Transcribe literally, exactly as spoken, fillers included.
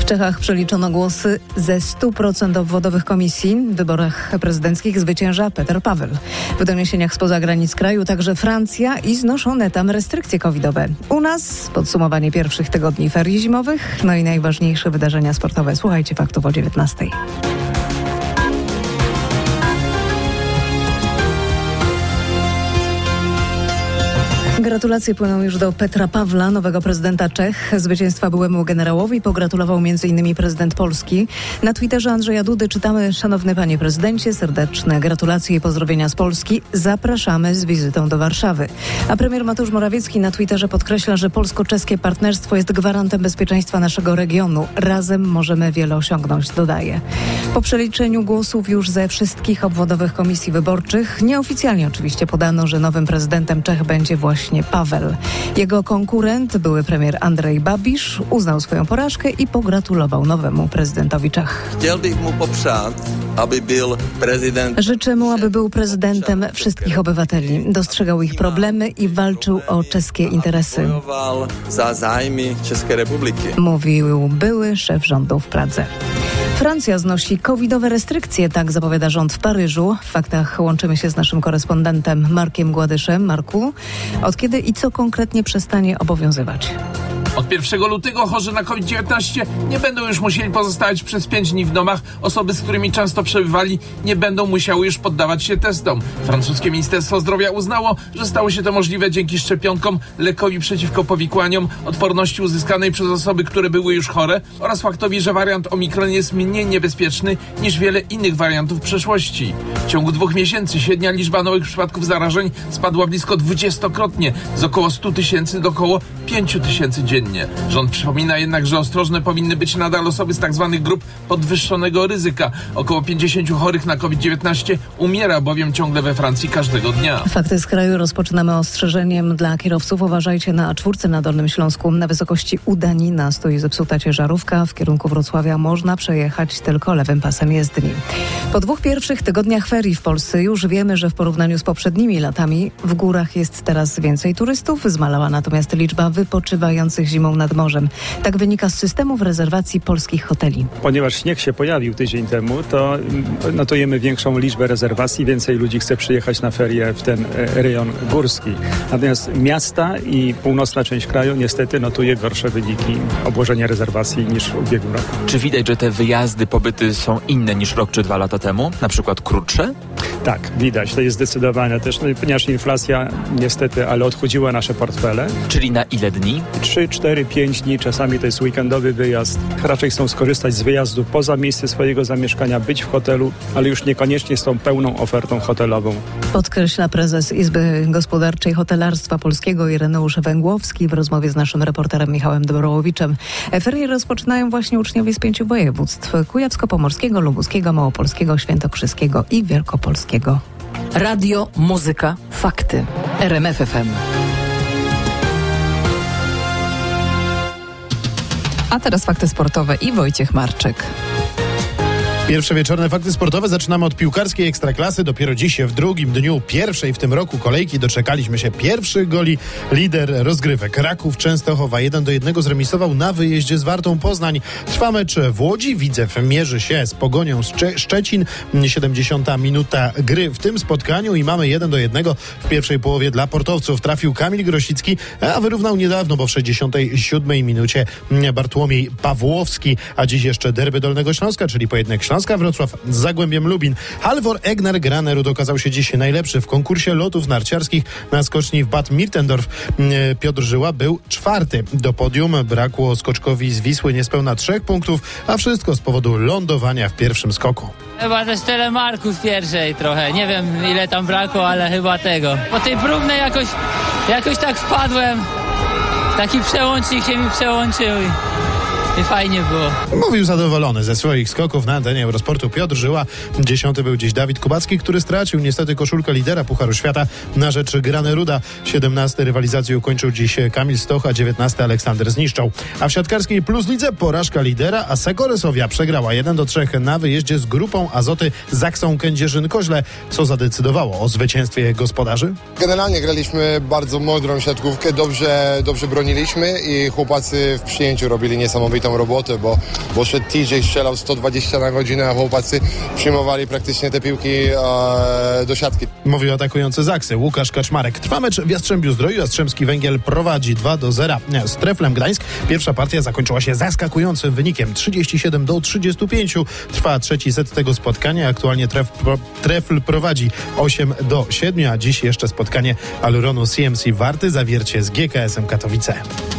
W Czechach przeliczono głosy ze stu procent obwodowych komisji. W wyborach prezydenckich zwycięża Petr Paweł. W doniesieniach spoza granic kraju także Francja i znoszone tam restrykcje covidowe. U nas podsumowanie pierwszych tygodni ferii zimowych, no i najważniejsze wydarzenia sportowe. Słuchajcie faktów o dziewiętnastej. Gratulacje płyną już do Petra Pawła, nowego prezydenta Czech. Zwycięstwa byłemu generałowi pogratulował między innymi prezydent Polski. Na Twitterze Andrzeja Dudy czytamy: szanowny panie prezydencie, serdeczne gratulacje i pozdrowienia z Polski. Zapraszamy z wizytą do Warszawy. A premier Mateusz Morawiecki na Twitterze podkreśla, że polsko-czeskie partnerstwo jest gwarantem bezpieczeństwa naszego regionu. Razem możemy wiele osiągnąć, dodaje. Po przeliczeniu głosów już ze wszystkich obwodowych komisji wyborczych, nieoficjalnie oczywiście podano, że nowym prezydentem Czech będzie właśnie Paweł. Jego konkurent, były premier Andrej Babiš, uznał swoją porażkę i pogratulował nowemu prezydentowi Czech. Chciałbym mu poprzać, aby był prezydent. Życzę mu, aby był prezydentem wszystkich obywateli. Dostrzegał ich problemy i walczył o czeskie interesy. Za zajmy Czeskiej Republiki. Mówił były szef rządu w Pradze. Francja znosi covidowe restrykcje, tak zapowiada rząd w Paryżu. W faktach łączymy się z naszym korespondentem Markiem Gładyszem. Marku, od kiedy i co konkretnie przestanie obowiązywać? Od pierwszego lutego chorzy na COVID dziewiętnaście nie będą już musieli pozostawać przez pięć dni w domach. Osoby, z którymi często przebywali, nie będą musiały już poddawać się testom. Francuskie Ministerstwo Zdrowia uznało, że stało się to możliwe dzięki szczepionkom, lekowi przeciwko powikłaniom, odporności uzyskanej przez osoby, które były już chore oraz faktowi, że wariant Omikron jest mniej niebezpieczny niż wiele innych wariantów w przeszłości. W ciągu dwóch miesięcy średnia liczba nowych przypadków zarażeń spadła blisko dwudziestokrotnie, z około stu tysięcy do około pięciu tysięcy dziennie. Rząd przypomina jednak, że ostrożne powinny być nadal osoby z tzw. grup podwyższonego ryzyka. Około pięćdziesięciu chorych na COVID dziewiętnaście umiera bowiem ciągle we Francji każdego dnia. Fakty z kraju rozpoczynamy ostrzeżeniem dla kierowców. Uważajcie na A cztery na Dolnym Śląsku. Na wysokości Udanina stoi zepsuta ciężarówka. W kierunku Wrocławia można przejechać tylko lewym pasem jezdni. Po dwóch pierwszych tygodniach ferii w Polsce już wiemy, że w porównaniu z poprzednimi latami w górach jest teraz więcej turystów. Zmalała natomiast liczba wypoczywających zimą nad morzem. Tak wynika z systemów rezerwacji polskich hoteli. Ponieważ śnieg się pojawił tydzień temu, to notujemy większą liczbę rezerwacji. Więcej ludzi chce przyjechać na ferie w ten rejon górski. Natomiast miasta i północna część kraju niestety notuje gorsze wyniki obłożenia rezerwacji niż w ubiegłym roku. Czy widać, że te wyjazdy, pobyty są inne niż rok czy dwa lata temu? Na przykład krótsze? Tak, widać. To jest zdecydowanie też, no, ponieważ inflacja niestety, ale odchudziła nasze portfele. Czyli na ile dni? trzy, cztery, pięć dni, czasami to jest weekendowy wyjazd. Raczej chcą skorzystać z wyjazdu poza miejsce swojego zamieszkania, być w hotelu, ale już niekoniecznie z tą pełną ofertą hotelową. Podkreśla prezes Izby Gospodarczej Hotelarstwa Polskiego Ireneusz Węgłowski w rozmowie z naszym reporterem Michałem Dobrołowiczem. Ferie rozpoczynają właśnie uczniowie z pięciu województw: kujawsko-pomorskiego, lubuskiego, małopolskiego, świętokrzyskiego i wielkopolskiego. Radio, muzyka, fakty. R M F F M. A teraz fakty sportowe i Wojciech Marczyk. Pierwsze wieczorne fakty sportowe zaczynamy od piłkarskiej ekstraklasy. Dopiero dziś, w drugim dniu pierwszej w tym roku kolejki, doczekaliśmy się pierwszych goli. Lider rozgrywek Raków Częstochowa jeden do jednego zremisował na wyjeździe z Wartą Poznań. Trwa mecz w Łodzi. Widzew mierzy się z Pogonią Szcze- Szczecin. siedemdziesiąta minuta gry w tym spotkaniu i mamy jeden do jednego w pierwszej połowie dla portowców. Trafił Kamil Grosicki, a wyrównał niedawno, bo w sześćdziesiątej siódmej minucie Bartłomiej Pawłowski. A dziś jeszcze derby Dolnego Śląska, czyli pojedynek Śląska Wrocław z Zagłębiem Lubin. Halvor Egner Granerud okazał się dziś najlepszy w konkursie lotów narciarskich na skoczni w Bad Mirtendorf. Piotr Żyła był czwarty. Do podium brakło skoczkowi z Wisły niespełna trzech punktów, a wszystko z powodu lądowania w pierwszym skoku. Chyba też telemarku z pierwszej trochę. Nie wiem, ile tam brakło, ale chyba tego. Po tej próbnej jakoś, jakoś tak wpadłem. Taki przełącznik się mi przełączył i... I fajnie było. Mówił zadowolony ze swoich skoków na antenie Eurosportu Piotr Żyła. Dziesiąty był dziś Dawid Kubacki, który stracił niestety koszulkę lidera Pucharu Świata na rzecz Graneruda. Siedemnasty rywalizację ukończył dziś Kamil Stoch, a dziewiętnasty Aleksander Zniszczał. A w siatkarskiej Plus Lidze porażka lidera, a Sekorysowia przegrała jeden do trzech na wyjeździe z grupą Azoty Zaksą Kędzierzyn-Koźle. Co zadecydowało o zwycięstwie gospodarzy? Generalnie graliśmy bardzo mądrą siatkówkę, dobrze, dobrze broniliśmy i chłopacy w przyjęciu robili niesamowite niesamowitą robotę, bo, bo szedł T J, strzelał sto dwadzieścia na godzinę, a chłopacy przyjmowali praktycznie te piłki e, do siatki. Mówił atakujący Zaksy Łukasz Kaczmarek. Trwa mecz w Jastrzębiu-Zdroju. Jastrzębski Węgiel prowadzi dwa do zera z Treflem Gdańsk. Pierwsza partia zakończyła się zaskakującym wynikiem trzydzieści siedem do trzydziestu pięciu. Trwa trzeci set tego spotkania. Aktualnie Tref, pro, Trefl prowadzi osiem do siedmiu, a dziś jeszcze spotkanie Aluronu C M C Warty Zawiercie z G K S-em Katowice.